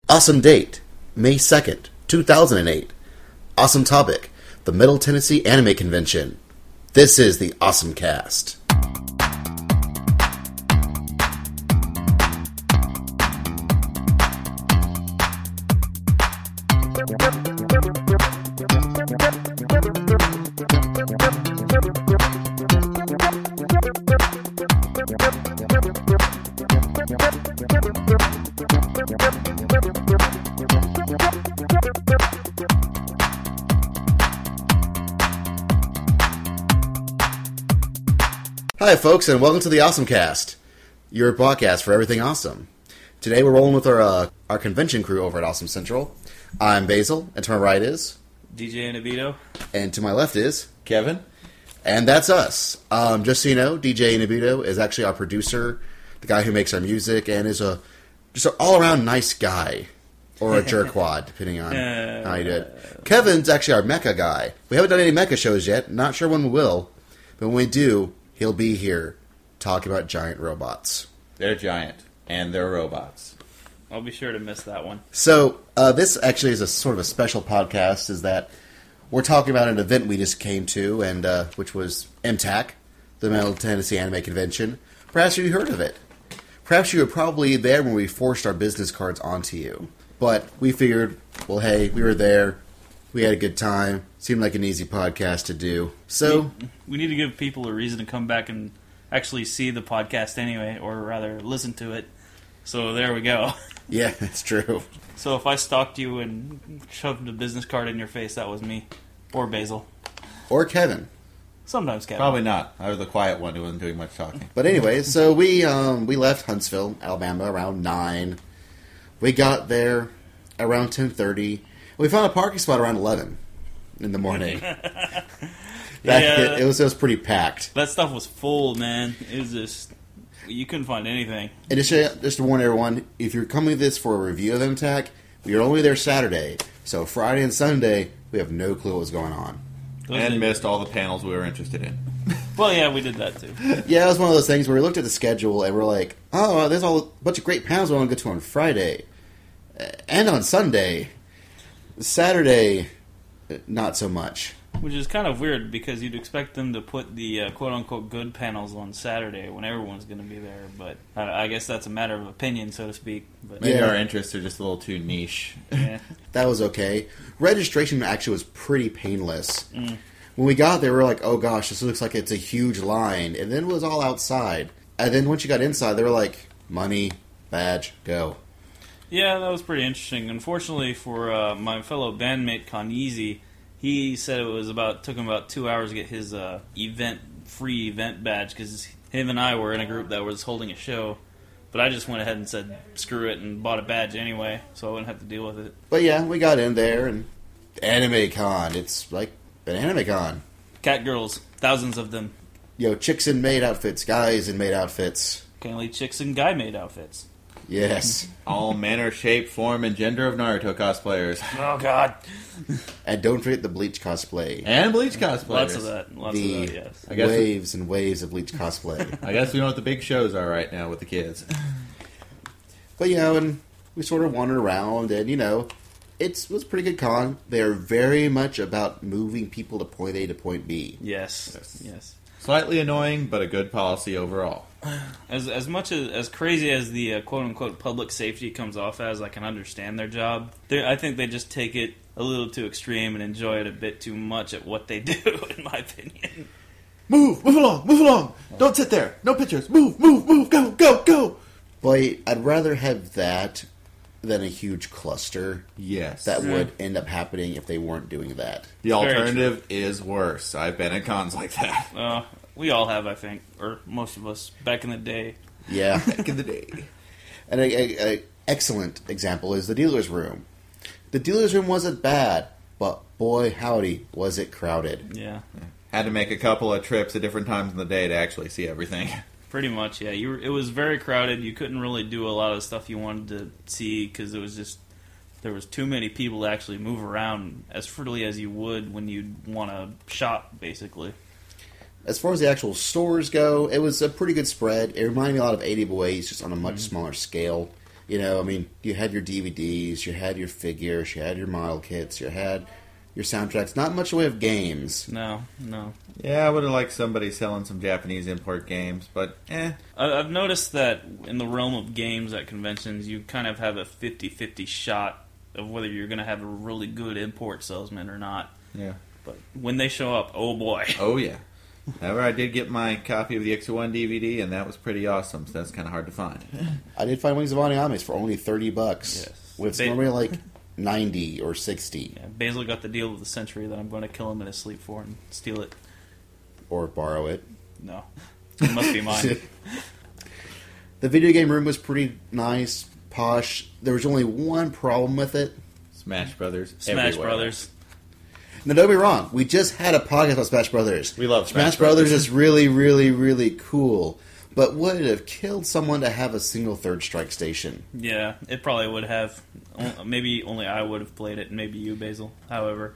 Awesome date, May 2nd, 2008. Awesome topic, the Middle Tennessee Anime Convention. This is the Awesome Cast. Hi, folks, and welcome to the Awesome Cast, your podcast for everything awesome. Today we're rolling with our convention crew over at Awesome Central. I'm Basil, and to my right is DJ Nabito, and to my left is Kevin. And that's us. Just so you know, DJ Nabito is actually our producer, the guy who makes our music, and is just an all-around nice guy. Or a jerkwad, depending on how you do it. Kevin's actually our mecha guy. We haven't done any mecha shows yet. Not sure when we will. But when we do, he'll be here talking about giant robots. They're giant, and they're robots. I'll be sure to miss that one. So, this actually is a sort of a special podcast, is that we're talking about an event we just came to, and which was MTAC, the Middle Tennessee Anime Convention. Perhaps you heard of it. Perhaps you were probably there when we forced our business cards onto you. But we figured, well, hey, we were there. We had a good time. Seemed like an easy podcast to do. So we need to give people a reason to come back and actually see the podcast anyway, or rather listen to it. So there we go. Yeah, that's true. So if I stalked you and shoved a business card in your face, that was me. Or Basil. Or Kevin. Sometimes Kevin. Probably not. I was the quiet one who wasn't doing much talking. But anyway, so we left Huntsville, Alabama around 9. We got there around 10:30. We found a parking spot around 11 in the morning. It was pretty packed. That stuff was full, man. It was just, you couldn't find anything. And just to warn everyone, if you're coming to this for a review of MTAC, we are only there Saturday. So Friday and Sunday, we have no clue what's going on. And missed all the panels we were interested in. Well, yeah, we did that too. Yeah, it was one of those things where we looked at the schedule and we're like, oh, there's a bunch of great panels we want to go to on Friday. And on Sunday. Saturday, not so much. Which is kind of weird because you'd expect them to put the quote-unquote good panels on Saturday when everyone's going to be there. But I guess that's a matter of opinion, so to speak. But Maybe our interests are just a little too niche. Yeah. That was okay. Registration actually was pretty painless. When we got there, we were like, oh gosh, this looks like it's a huge line. And then it was all outside. And then once you got inside, they were like, money, badge, go. Yeah, that was pretty interesting. Unfortunately for my fellow bandmate Kanizi, he said took him about 2 hours to get his free event badge because him and I were in a group that was holding a show. But I just went ahead and said screw it and bought a badge anyway, so I wouldn't have to deal with it. But yeah, we got in there and Anime Con. It's like an Anime Con. Cat girls, thousands of them. Chicks in maid outfits, guys in maid outfits. Apparently chicks in guy-made outfits. Yes. All manner, shape, form, and gender of Naruto cosplayers. Oh, God. And don't forget the Bleach cosplay. And Bleach cosplayers. Lots of that, yes. Waves and waves of Bleach cosplay. I guess we know what the big shows are right now with the kids. But, and we sort of wandered around, and, it was a pretty good con. They're very much about moving people to point A to point B. Yes. Slightly annoying, but a good policy overall. As much as crazy as the quote-unquote public safety comes off as, I can understand their job. I think they just take it a little too extreme and enjoy it a bit too much at what they do, in my opinion. Move along. Don't sit there. No pictures. Move, go. Boy, I'd rather have that than a huge cluster. Yes. That would end up happening if they weren't doing that. The alternative is worse. I've been at cons like that. We all have, I think, or most of us, back in the day. Yeah. Back in the day. And an excellent example is the dealer's room. The dealer's room wasn't bad, but boy, howdy, was it crowded. Yeah. Had to make a couple of trips at different times in the day to actually see everything. Pretty much, yeah. It was very crowded. You couldn't really do a lot of stuff you wanted to see because there was too many people to actually move around as freely as you would when you'd want to shop, basically. As far as the actual stores go, it was a pretty good spread. It reminded me a lot of 80 Boys, just on a much smaller scale. You know, I mean, you had your DVDs, you had your figures, you had your model kits, you had your soundtracks. Not much in the way of games. No. Yeah, I would have liked somebody selling some Japanese import games, but I've noticed that in the realm of games at conventions, you kind of have a 50-50 shot of whether you're going to have a really good import salesman or not. Yeah. But when they show up, oh boy. Oh, yeah. However, I did get my copy of the X1 DVD, and that was pretty awesome, so that's kind of hard to find. I did find Wings of Oniames for only $30. Yes. With normally like 90 or 60. Yeah, Basil got the deal of the century that I'm going to kill him in his sleep for and steal it. Or borrow it. No. It must be mine. The video game room was pretty nice, posh. There was only one problem with it. Smash Brothers. Smash everywhere. Brothers. Now, don't be wrong. We just had a podcast about Smash Brothers. We love Smash Smash Brothers. Brothers. Is really, really, really cool. But would it have killed someone to have a single third strike station? Yeah, it probably would have. Maybe only I would have played it, and maybe you, Basil. However,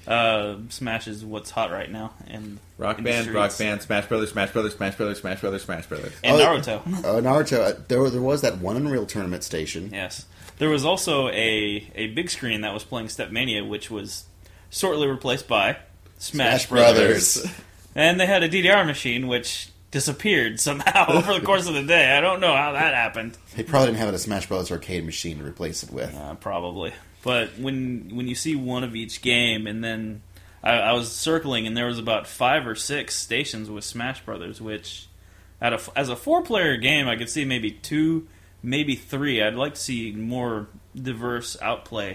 Smash is what's hot right now. And Rock Band, Smash Brothers, Smash Brothers, Smash Brothers, Smash Brothers, Smash Brothers. And Naruto. Naruto. There was that one Unreal Tournament station. Yes. There was also a big screen that was playing Stepmania, which was shortly replaced by Smash Brothers. And they had a DDR machine, which disappeared somehow over the course of the day. I don't know how that happened. They probably didn't have a Smash Brothers arcade machine to replace it with. Probably. But when you see one of each game, and then I was circling, and there was about 5 or 6 stations with Smash Brothers, which as a 4-player game, I could see maybe 2, maybe 3. I'd like to see more diverse outplay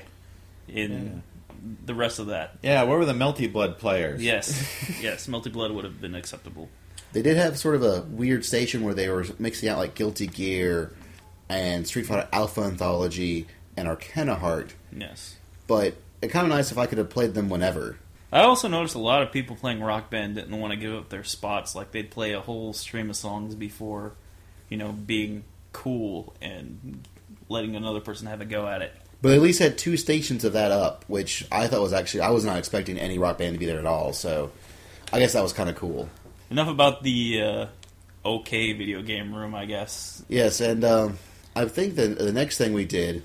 in the rest of that. Yeah, where were the Melty Blood players? Yes, Melty Blood would have been acceptable. They did have sort of a weird station where they were mixing out like Guilty Gear and Street Fighter Alpha Anthology and Arcana Heart. Yes. But it's kind of nice if I could have played them whenever. I also noticed a lot of people playing Rock Band didn't want to give up their spots. Like, they'd play a whole stream of songs before, being cool and letting another person have a go at it. But at least had 2 stations of that up, which I thought was actually... I was not expecting any Rock Band to be there at all, so I guess that was kind of cool. Enough about the okay video game room, I guess. Yes, and I think the next thing we did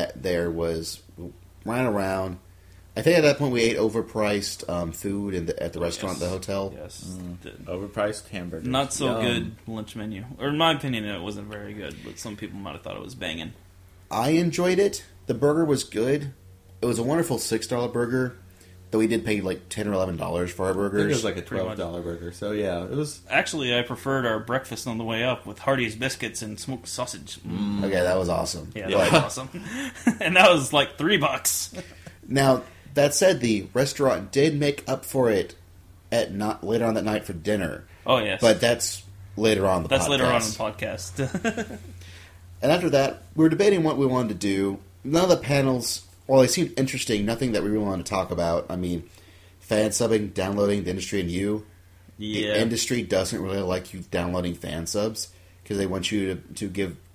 was ran around. I think at that point we ate overpriced food at the restaurant at the hotel. Yes. Overpriced hamburgers. Not so Yum. good lunch menu. Or in my opinion, it wasn't very good, but some people might have thought it was banging. I enjoyed it. The burger was good. It was a wonderful $6 burger, though we did pay like $10 or $11 for our I burgers. think it was like a Pretty much. $12 burger. So yeah, it was. Actually, I preferred our breakfast on the way up with Hardee's biscuits and smoked sausage. Okay, that was awesome. Yeah, that was awesome. And that was like $3. Now, that said, the restaurant did make up for it later on that night for dinner. Oh, yes. But that's later on in the podcast. That's later on in the podcast. And after that, we were debating what we wanted to do. None of the panels, while they seemed interesting, nothing that we really wanted to talk about. I mean, fan subbing, downloading, the industry, and you. Yeah. The industry doesn't really like you downloading fan subs because they want you to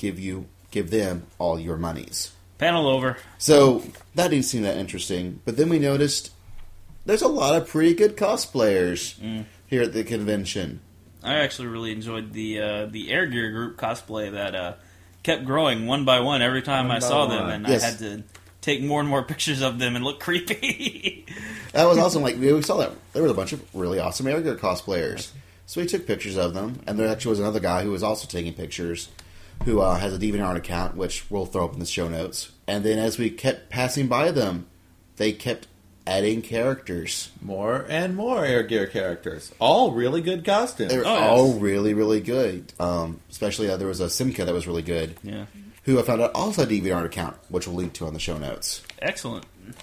give them all your monies. Panel over. So that didn't seem that interesting. But then we noticed there's a lot of pretty good cosplayers here at the convention. I actually really enjoyed the Air Gear group cosplay that kept growing one by one every time I saw them, and Yes. I had to take more and more pictures of them and look creepy. That was awesome. Like we saw that there was a bunch of really awesome Air Gear cosplayers. So we took pictures of them, and there actually was another guy who was also taking pictures, who has a DeviantArt account, which we'll throw up in the show notes. And then as we kept passing by them, they kept adding characters. More and more Air Gear characters. All really good costumes. They were all really, really good. Especially there was a Simca that was really good, Yeah. who I found out also had a DeviantArt account, which we'll link to on the show notes. Excellent.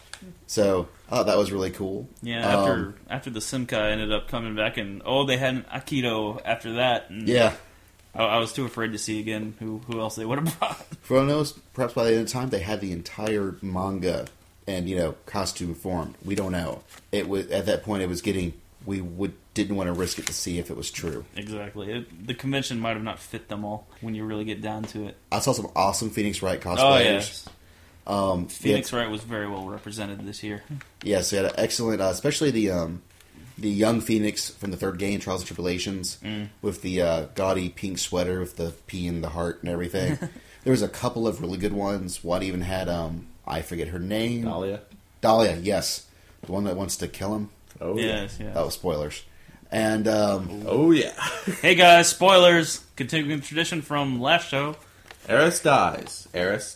So I thought that was really cool. Yeah, after the Simca ended up coming back, and they had an Aikido after that. And Yeah. I was too afraid to see again who else they would have brought. For all knows, perhaps by the end of time, they had the entire manga and costume formed. We don't know. It was at that point. It was getting. Didn't want to risk it to see if it was true. Exactly. The convention might have not fit them all when you really get down to it. I saw some awesome Phoenix Wright cosplayers. Oh yes. Phoenix yeah, Wright was very well represented this year. Yes, they had an excellent, especially the young Phoenix from the third game, Trials and Tribulations, with the gaudy pink sweater with the P in the heart and everything. There was a couple of really good ones. One even had, I forget her name. Dahlia, yes. The one that wants to kill him. Oh, yes. That was spoilers. And, oh, yeah. Hey, guys, spoilers. Continuing the tradition from last show. Eris dies.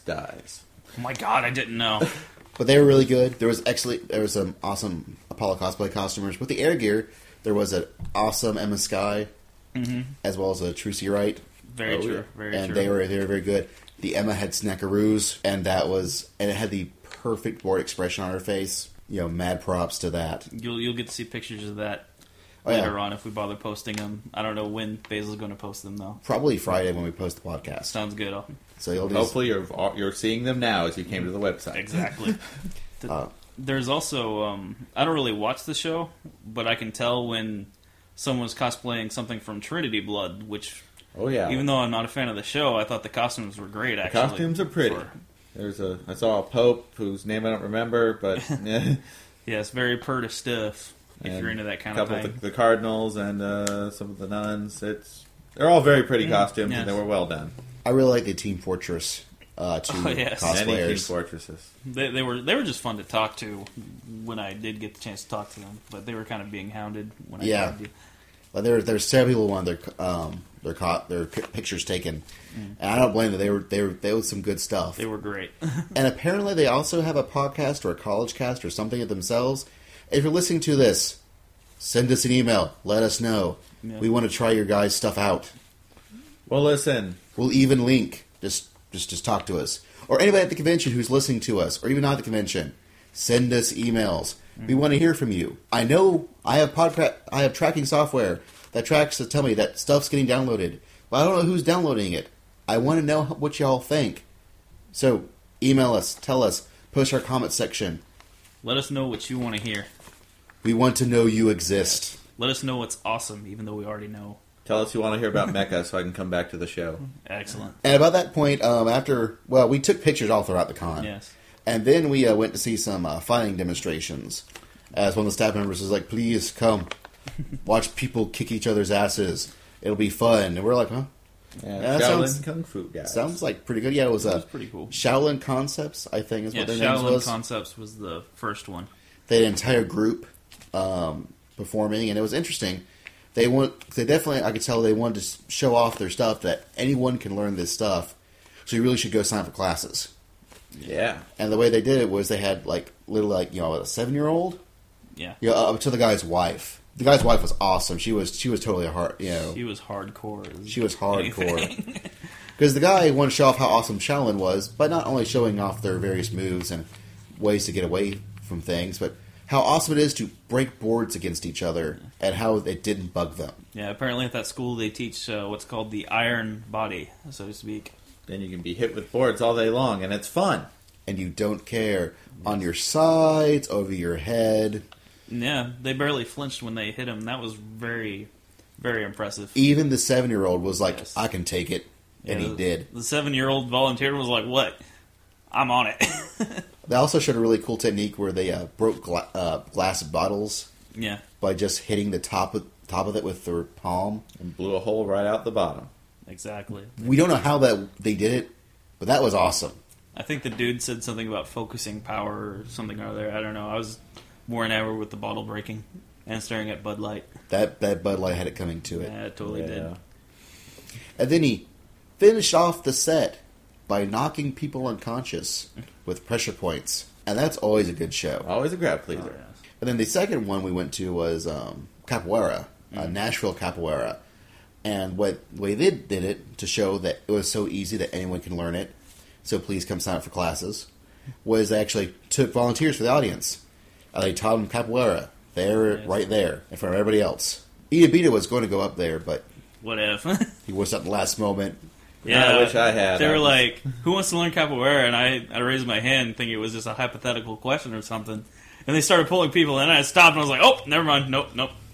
Oh, my God, I didn't know. but they were really good. There was some awesome Apollo cosplay costumers. With the air gear, there was an awesome Emma Skye, as well as a Trucy Wright. Very true. And they were very good. The Emma had snackaroos, and it had the perfect bored expression on her face. Mad props to that. You'll get to see pictures of that later on if we bother posting them. I don't know when Basil's going to post them though. Probably Friday when we post the podcast. Sounds good. So hopefully you're seeing them now as you came to the website. Exactly. There's also I don't really watch the show, but I can tell when someone's cosplaying something from Trinity Blood, which even though I'm not a fan of the show, I thought the costumes were great. Actually, the costumes are pretty. I saw a Pope whose name I don't remember, but yes, very purty stuff. If you're into that kind of thing, a couple of the cardinals and some of the nuns, they're all very pretty costumes, and they were well done. I really like the Team Fortress cosplayers. Many Team Fortresses. They were just fun to talk to when I did get the chance to talk to them, but they were kind of being hounded when I tried to. Well, there's several people wanted their pictures taken, and I don't blame them. They were some good stuff. They were great. And apparently, they also have a podcast or a college cast or something of themselves. If you're listening to this, send us an email. Let us know. Yeah. We want to try your guys' stuff out. Well, listen. We'll even link. Just talk to us, or anybody at the convention who's listening to us, or even not at the convention. Send us emails. We want to hear from you. I know I have tracking software that tracks to tell me that stuff's getting downloaded, but I don't know who's downloading it. I want to know what y'all think. So email us, tell us, post our comment section. Let us know what you want to hear. We want to know you exist. Let us know what's awesome, even though we already know. Tell us you want to hear about Mecha so I can come back to the show. Excellent. And about that point, we took pictures all throughout the con. Yes. And then we went to see some fighting demonstrations. As one of the staff members was like, please come. Watch people kick each other's asses. It'll be fun. And we're like, huh? Yeah, Shaolin Kung Fu guys. Sounds like pretty good. Yeah, it was pretty cool. Shaolin Concepts, I think is what their name was. Shaolin Concepts was the first one. They had an entire group performing, and it was interesting. They definitely, I could tell they wanted to show off their stuff, that anyone can learn this stuff, so you really should go sign up for classes. Yeah. And the way they did it was they had a 7-year-old. Yeah. Up to the guy's wife. The guy's wife was awesome. She was totally She was hardcore. She was hardcore. Because the guy wanted to show off how awesome Shaolin was, by not only showing off their various moves and ways to get away from things, but how awesome it is to break boards against each other and how it didn't bug them. Yeah, apparently at that school they teach what's called the iron body, so to speak. Then you can be hit with boards all day long, and it's fun. And you don't care. On your sides, over your head. Yeah, they barely flinched when they hit him. That was very, very impressive. Even the 7-year-old was like, yes. I can take it. And he did. The 7-year-old volunteer was like, what? I'm on it. They also showed a really cool technique where they broke glass bottles. Yeah. By just hitting the top of it with their palm. And blew a hole right out the bottom. Exactly. We don't know how they did it, but that was awesome. I think the dude said something about focusing power or something or other. I don't know. I was more enamored with the bottle breaking and staring at Bud Light. That Bud Light had it coming to it. Yeah, it totally did. And then he finished off the set by knocking people unconscious with pressure points. And that's always a good show. Always a crowd pleaser. Oh, yes. And then the second one we went to was Capoeira, Nashville Capoeira. And the way they did it, to show that it was so easy that anyone can learn it, so please come sign up for classes, was they actually took volunteers for the audience. They taught them Capoeira. Right there, in front of everybody else. Iabita was going to go up there, but... Whatever. He was at the last moment. Yeah, I wish I had. They were like, who wants to learn Capoeira? And I raised my hand thinking it was just a hypothetical question or something. And they started pulling people, and I stopped, and I was like, oh, never mind. Nope.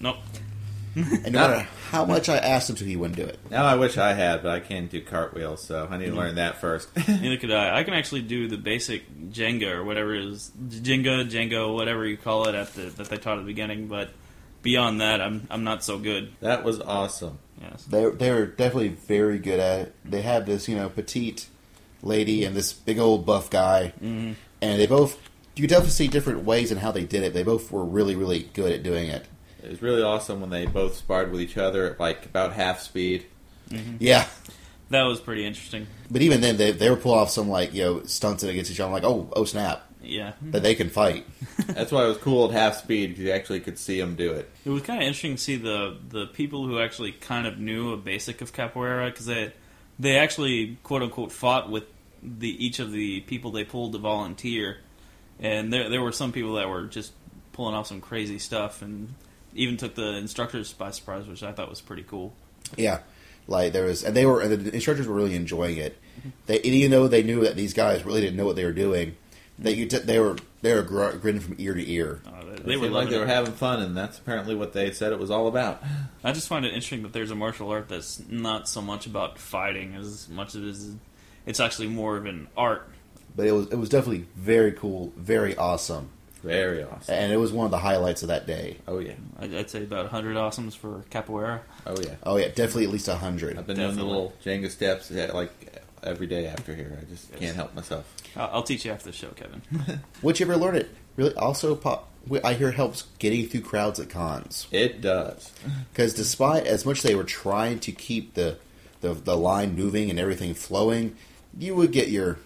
And no matter how much I asked him to, he wouldn't do it. Now I wish I had, but I can't do cartwheels, so I need to learn that first. Neither could I. I can actually do the basic Jenga or whatever it is. Jenga, whatever you call it that they taught at the beginning, but beyond that, I'm not so good. That was awesome. Yes. They're definitely very good at it. They have this, petite lady and this big old buff guy. Mm-hmm. And they both, you could definitely see different ways in how they did it. They both were really, really good at doing it. It was really awesome when they both sparred with each other at like about half speed. Mm-hmm. Yeah. That was pretty interesting. But even then, they were pulling off some, like, stunts against each other. I'm like, oh, snap. Yeah. That they can fight. That's why it was cool at half speed, because you actually could see them do it. It was kind of interesting to see the people who actually kind of knew a basic of capoeira, because they actually, quote-unquote, fought with each of the people they pulled to volunteer. And there were some people that were just pulling off some crazy stuff, and even took the instructors by surprise, which I thought was pretty cool. Yeah. Like, the instructors were really enjoying it. Even though they knew that these guys really didn't know what they were doing, they were grinning from ear to ear. They were like they were having fun, and that's apparently what they said it was all about. I just find it interesting that there's a martial art that's not so much about fighting as much as it's actually more of an art. But it was definitely very cool, very awesome. Very awesome. And it was one of the highlights of that day. Oh, yeah. I'd say about 100 awesomes for capoeira. Oh, yeah. Oh, yeah, definitely at least 100. I've been doing the little Jenga steps like every day after here. I just can't help myself. I'll teach you after the show, Kevin. Would you ever learn it? Really, also, I hear it helps getting through crowds at cons. It does. Because despite as much they were trying to keep the line moving and everything flowing, you would get your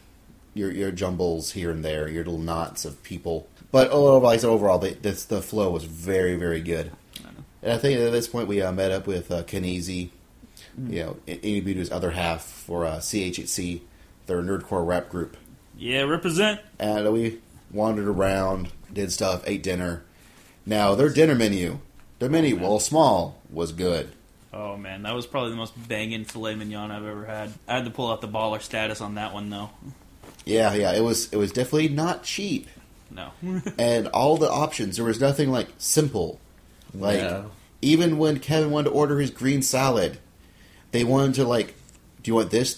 jumbles here and there, your little knots of people. But overall, the flow was very, very good. And I think at this point we met up with Kanezi, Inibuto's other half for CHHC, their nerdcore rap group. Yeah, represent. And we wandered around, did stuff, ate dinner. Now, their dinner menu, while small, was good. Oh, man, that was probably the most banging filet mignon I've ever had. I had to pull out the baller status on that one, though. Yeah, it was definitely not cheap. No. And all the options, there was nothing, like, simple. Like, No. Even when Kevin wanted to order his green salad, they wanted to, like, do you want this?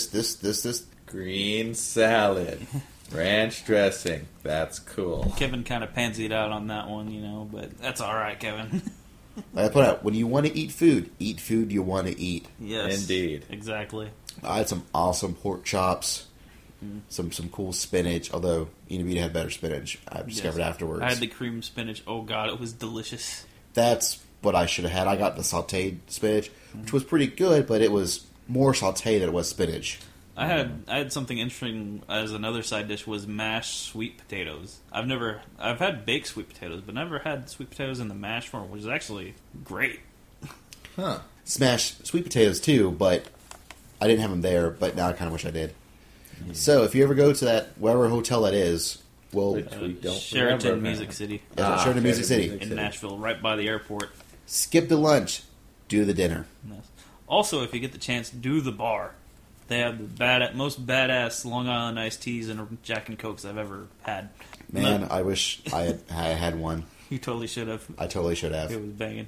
Green salad. Ranch dressing. That's cool. Kevin kind of pansied out on that one, but that's all right, Kevin. I put out, when you want to eat food you want to eat. Yes. Indeed. Exactly. I had some awesome pork chops, some cool spinach, although Inabuto had better spinach, I discovered afterwards. I had the cream spinach. Oh, God, it was delicious. That's what I should have had. I got the sauteed spinach, which was pretty good, but it was more sauteed than it was spinach. I had something interesting as another side dish was mashed sweet potatoes. I've had baked sweet potatoes, but never had sweet potatoes in the mashed form, which is actually great. Huh. Smashed sweet potatoes too, but I didn't have them there, but now I kind of wish I did. So if you ever go to that, whatever hotel that is, Which we don't Sheraton remember Music now. City Sheraton Music City. in Nashville, right by the airport. Skip the lunch, do the dinner. Yes. Also, if you get the chance, do the bar. They have the most badass Long Island iced teas and Jack and Cokes I've ever had. Man, I wish I had one. You totally should have. I totally should have. It was banging.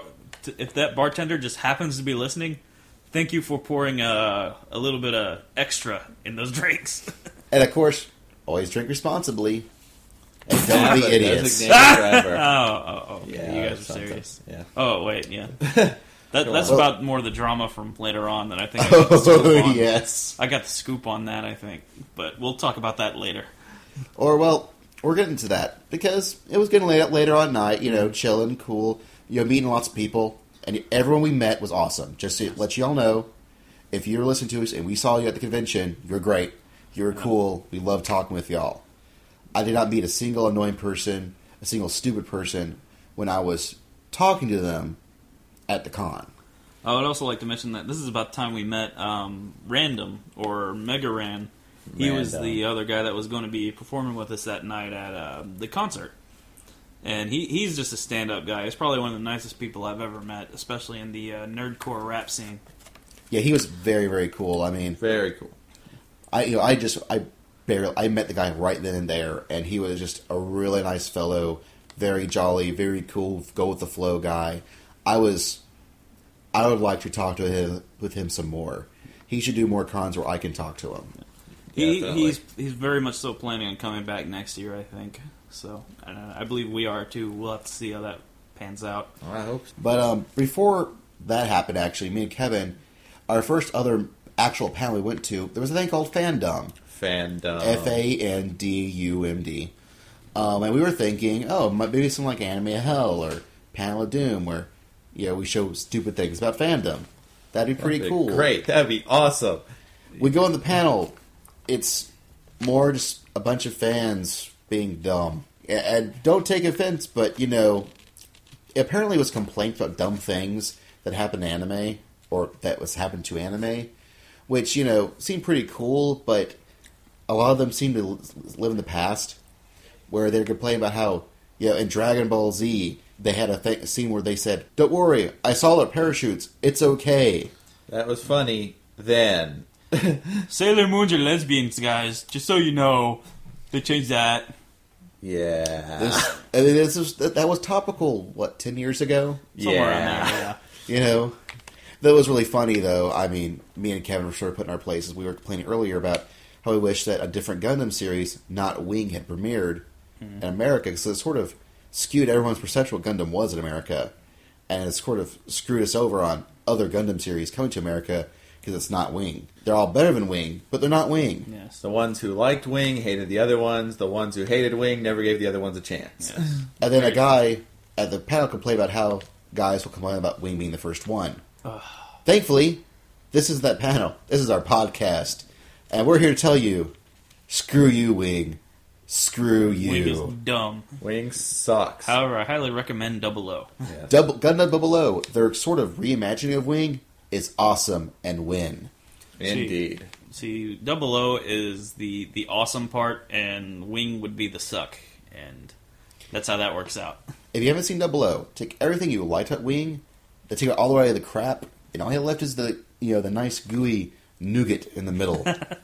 If that bartender just happens to be listening, thank you for pouring a little bit of extra in those drinks. And of course, always drink responsibly. And don't be idiots. Designated driver. Oh, okay. Yeah, You guys are something. serious. Yeah. Oh, wait, yeah. That's on. about more the drama from later on that I think I got the scoop Oh, on. yes. I got the scoop on that, I think. But we'll talk about that later. Or, well, we're getting to that. Because it was getting late up later on night, chilling, cool, meeting lots of people. And everyone we met was awesome. Just to let you all know, if you're listening to us and we saw you at the convention, you're great. You're cool. We love talking with y'all. I did not meet a single annoying person, a single stupid person when I was talking to them at the con. I would also like to mention that this is about the time we met Random, or Mega Ran. He was the other guy that was going to be performing with us that night at the concert. And he's just a stand-up guy. He's probably one of the nicest people I've ever met, especially in the nerdcore rap scene. Yeah, he was very, very cool. I mean, Very cool. I met the guy right then and there, and he was just a really nice fellow, very jolly, very cool, go with the flow guy. I would like to talk to him some more. He should do more cons where I can talk to him. He's very much so planning on coming back next year, I think. So I believe we are too. We'll have to see how that pans out. Oh, I hope so. But before that happened, actually, me and Kevin, our first other actual panel we went to, there was a thing called Fandom. Fandom. Fandumd. And we were thinking, maybe some like Anime Hell or Panel of Doom, where we show stupid things about fandom. That'd be pretty cool. Great, that'd be awesome. We go on the panel. It's more just a bunch of fans being dumb. And don't take offense, but, apparently it was complaints about dumb things that happened to anime, or that was happened to anime, which, seemed pretty cool, but a lot of them seem to live in the past, where they're complaining about how, in Dragon Ball Z, they had a scene where they said, "Don't worry, I saw their parachutes, it's okay." That was funny then. Sailor Moons are lesbians, guys. Just so you know, they changed that. Yeah. That was topical, 10 years ago? Somewhere around there, yeah. That was really funny, though. I mean, me and Kevin were sort of put in our places. We were complaining earlier about how we wish that a different Gundam series, not Wing, had premiered in America, because it sort of skewed everyone's perception of what Gundam was in America, and it sort of screwed us over on other Gundam series coming to America, because it's not Wing. They're all better than Wing, but they're not Wing. Yes. The ones who liked Wing hated the other ones. The ones who hated Wing never gave the other ones a chance. Yes. And then a guy at the panel complained about how guys will complain about Wing being the first one. Thankfully, this is that panel. This is our podcast. And we're here to tell you, screw you, Wing. Screw you. Wing is dumb. Wing sucks. However, I highly recommend Double O. Yes. Gundam Double O, their sort of reimagining of Wing, is awesome and win. Indeed. See, Double O is the awesome part, and Wing would be the suck, and that's how that works out. If you haven't seen Double O, take everything you liked at Wing, then take it all the way to the crap, and all you have left is the nice gooey nougat in the middle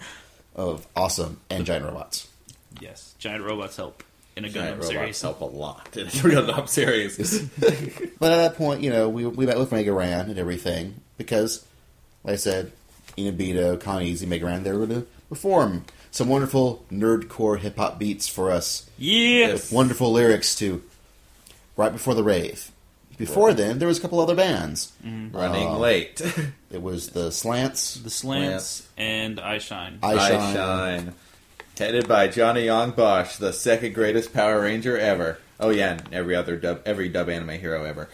of awesome and giant robots. Yes, giant robots help in a Giant Gundam robots series. help a lot in a Gundam series. But at that point, we met with Mega Ran and everything, because, like I said, Inabito, Kaneezy, Mega Ran, they were going to perform some wonderful nerdcore hip-hop beats for us. Yes! With wonderful lyrics to right before the rave. Before then, there was a couple other bands. Running late. It was the Slants. The Slants and I Shine. I Shine. Shine. Headed by Johnny Young Bosch, the second greatest Power Ranger ever. Oh yeah, and every dub anime hero ever.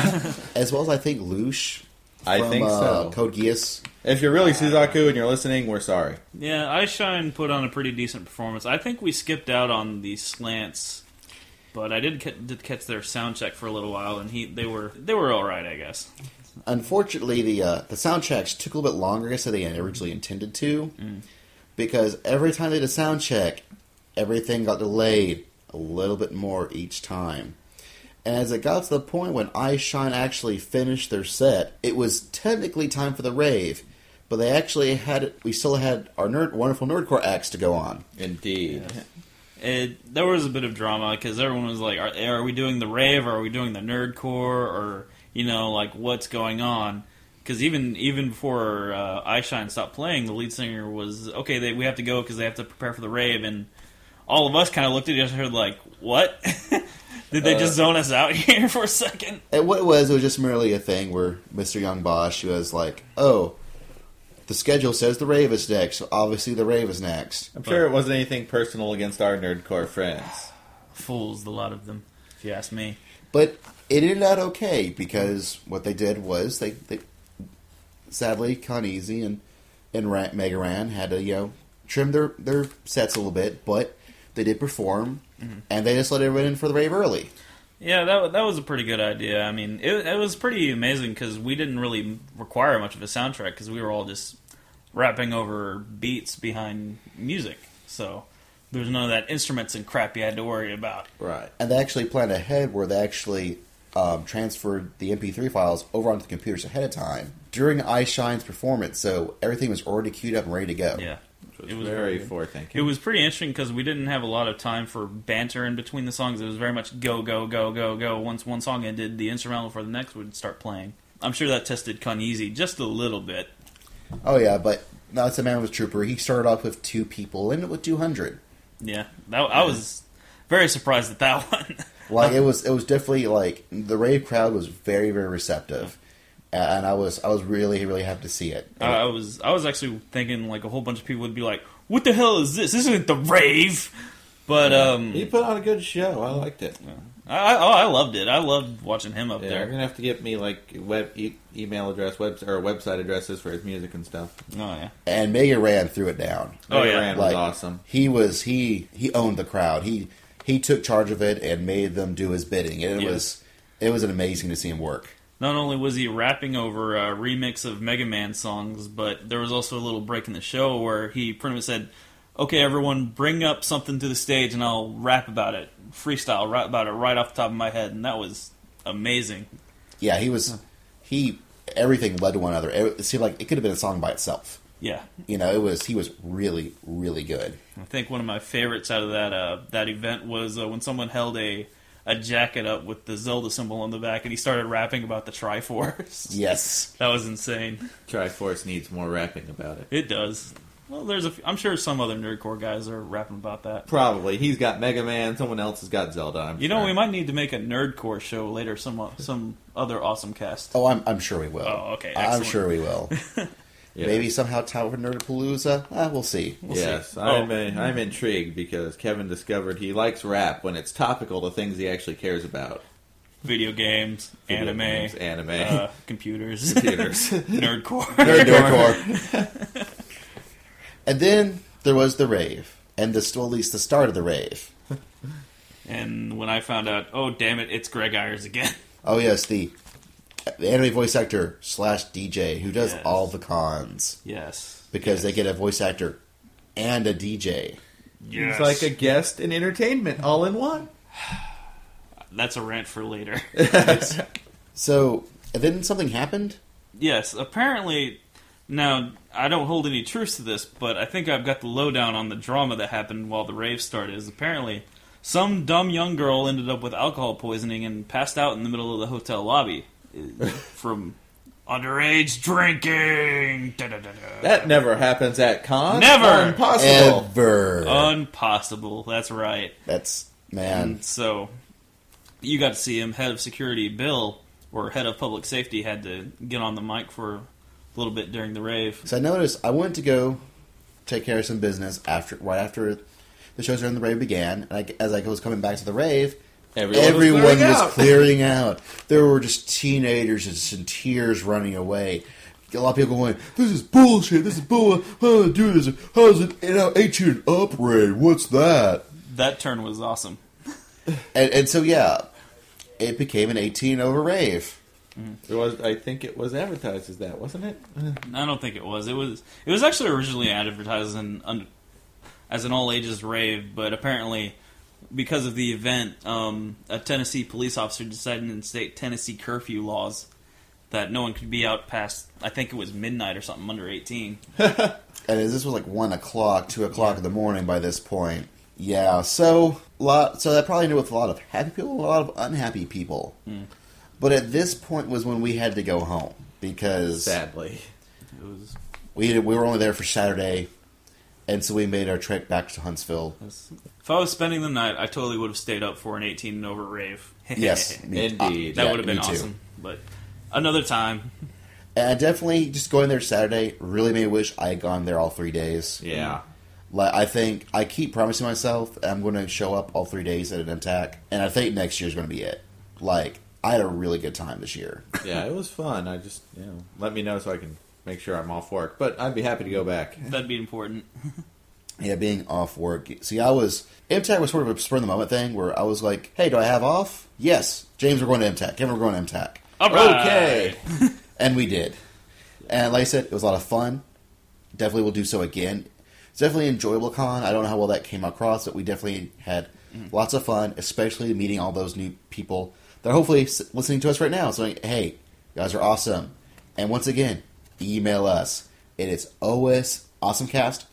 As well as, I think, Loosh. I think so. Code Geass. If you're really Suzaku and you're listening, we're sorry. Yeah, I Shine put on a pretty decent performance. I think we skipped out on the Slants, but I did catch their sound check for a little while, and they were all right, I guess. Unfortunately, the sound checks took a little bit longer, I guess, than they had originally intended to. Because every time they did a sound check, everything got delayed a little bit more each time. And as it got to the point when I Shine actually finished their set, it was technically time for the rave, but we still had our wonderful nerdcore acts to go on. Indeed. There was a bit of drama, because everyone was like, are we doing the rave, or are we doing the nerdcore, or, what's going on? Because even before I Shine stopped playing, the lead singer was, okay, we have to go because they have to prepare for the rave, and all of us kind of looked at each other like, what? Did they just zone us out here for a second? And what it was just merely a thing where Mr. Young Bosch was like, oh, the schedule says the rave is next, so obviously the rave is next. I'm sure it wasn't anything personal against our nerdcore friends. Fools, a lot of them, if you ask me. But it ended out okay, because what they did was they sadly, Kaneezy and Mega Ran had to, trim their sets a little bit, but they did perform, and they just let everyone in for the rave early. Yeah, that was a pretty good idea. I mean, it was pretty amazing, because we didn't really require much of a soundtrack, because we were all just rapping over beats behind music. So there's none of that instruments and crap you had to worry about. Right. And they actually planned ahead where they actually transferred the MP3 files over onto the computers ahead of time during I Shine's performance, so everything was already queued up and ready to go. Yeah. It was very forward-thinking. It was pretty interesting, because we didn't have a lot of time for banter in between the songs. It was very much go, go, go, go, go. Once one song ended, the instrumental for the next would start playing. I'm sure that tested Kaneezy just a little bit. Oh yeah, but no, it's a man with Trooper. He started off with 2 people, ended with 200. Yeah, I was very surprised at that one. Like, it was definitely, like, the rave crowd was very, very receptive. and I was really really happy to see it. I was actually thinking like a whole bunch of people would be like, "What the hell is this? This isn't the rave." But he put on a good show. I liked it. I loved it. I loved watching him up Yeah, there. you're gonna have to get me like email address, or website addresses for his music and stuff. Oh yeah. And Mega Ran threw it down. Oh, Mega yeah. Ran Like, was awesome. He owned the crowd. He took charge of it and made them do his bidding. And it was amazing to see him work. Not only was he rapping over a remix of Mega Man songs, but there was also a little break in the show where he pretty much said, "Okay, everyone, bring up something to the stage and I'll rap about it. Freestyle, rap about it right off the top of my head." And that was amazing. Yeah, everything led to one another. It seemed like it could have been a song by itself. Yeah. He was really, really good. I think one of my favorites out of that event was when someone held a jacket up with the Zelda symbol on the back and he started rapping about the Triforce. Yes. That was insane. Triforce needs more rapping about it. It does. Well, I'm sure some other nerdcore guys are rapping about that. Probably. He's got Mega Man, someone else has got Zelda. You know, we might need to make a nerdcore show later, some other awesome cast. Oh, I'm sure we will. Oh, okay, I'm excellent. sure we will. Yeah. Maybe somehow Tower Nerdapalooza? We'll see. Yes, see. I'm intrigued because Kevin discovered he likes rap when it's topical to things he actually cares about. Video games, anime, computers, nerdcore. Nerdcore. And then there was the rave. And at least the start of the rave. And when I found out, oh, damn it, it's Greg Ayers again. Oh, yes, the anime voice actor / DJ who does Yes. all the cons. Yes. Because they get a voice actor and a DJ. Yes. He's like a guest in entertainment all in one. That's a rant for later. So, and then something happened? Yes, apparently, now, I don't hold any truth to this, but I think I've got the lowdown on the drama that happened while the rave started. Is apparently, some dumb young girl ended up with alcohol poisoning and passed out in the middle of the hotel lobby from underage drinking. Da-da-da-da. That never happens at cons. Never! Impossible. Ever. Impossible, that's right. That's, man. And so, you got to see him, head of security, Bill, or head of public safety, had to get on the mic for a little bit during the rave. So I noticed I went to go take care of some business right after the shows during the rave began. And as I was coming back to the rave, everyone was clearing out. There were just teenagers just in tears running away. A lot of people going, "This is bullshit. This is bull. How do this? How's it? 18 up rave? What's that?" That turn was awesome. And so yeah, it became an 18 over rave. It was. I think it was advertised as that, wasn't it? I don't think it was. It was actually originally advertised as an all ages rave, but apparently, because of the event, a Tennessee police officer decided to instate Tennessee curfew laws that no one could be out past, I think it was midnight or something, under 18. And this was like 1 o'clock, 2 o'clock in the morning by this point. Yeah, so that probably knew with a lot of happy people, a lot of unhappy people. But at this point was when we had to go home because Sadly, It was. we were only there for Saturday, and so we made our trek back to Huntsville. If I was spending the night, I totally would have stayed up for an 18 and over rave. Yes, Indeed. That yeah, would have been me too. awesome. But another time. And definitely just going there Saturday really made me wish I had gone there all 3 days. yeah. Like I think I keep promising myself I'm going to show up all 3 days at an MTAC, and I think next year's going to be it. Like I had a really good time this year. Yeah, it was fun. I just, let me know so I can make sure I'm off work. But I'd be happy to go back. That'd be important. Yeah, being off work. See, MTAC was sort of a spur of the moment thing where I was like, "Hey, do I have off?" Yes, James, we're going to MTAC. Kevin, we're going to MTAC. All right. Okay. And we did. And like I said, it was a lot of fun. Definitely will do so again. It's definitely an enjoyable con. I don't know how well that came across, but we definitely had lots of fun, especially meeting all those new people that are hopefully listening to us right now. So, hey, you guys are awesome. And once again, email us. It is osmcast,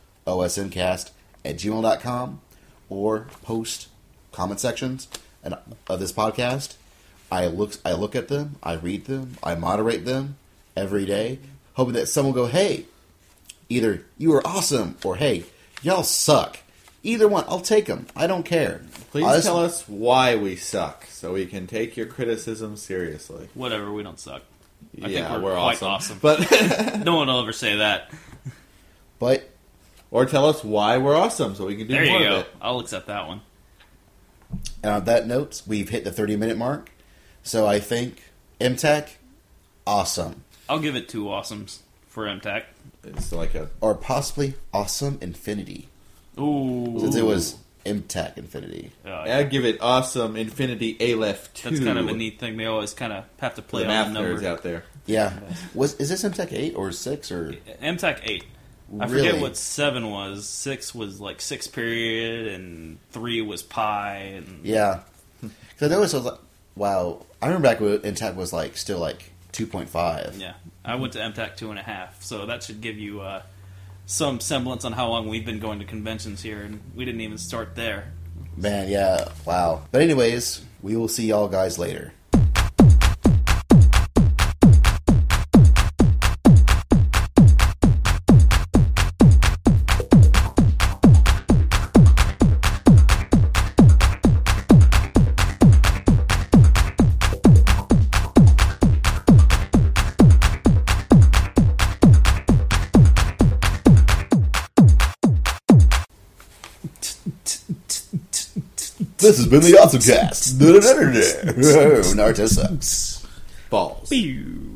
osmcast@gmail.com, or post comment sections of this podcast. I look at them, I read them, I moderate them every day, hoping that someone will go, "Hey, either you are awesome," or "Hey, y'all suck." Either one, I'll take them. I don't care. Please tell us why we suck so we can take your criticism seriously. Whatever, we don't suck. I think Yeah, we're quite awesome. But No one will ever say that. But or tell us why we're awesome so we can do There more you of go. it. I'll accept that one. and on that note, we've hit the 30-minute mark. So I think MTech, awesome. I'll give it 2 awesomes for MTAC. It's like a Or possibly awesome infinity. Ooh. Since it was MTech infinity. I'd give it awesome Infinity Aleph 2. That's kind of a neat thing. They always kind of have to for play the math on the nerds number. out there. Yeah. Is this MTech 8 or 6 or... MTAC 8. I Really? forget what 7 was. 6 was like 6 period, and 3 was pi. And Yeah. Because I noticed I was like, wow. I remember back when MTech was like still like 2.5. yeah, I went to MTAC 2.5, so that should give you some semblance on how long we've been going to conventions here, and we didn't even start there. Man, yeah. Wow. But anyways, we will see y'all guys later. This has been the AwesomeCast. Naruto sucks. Balls. Pew.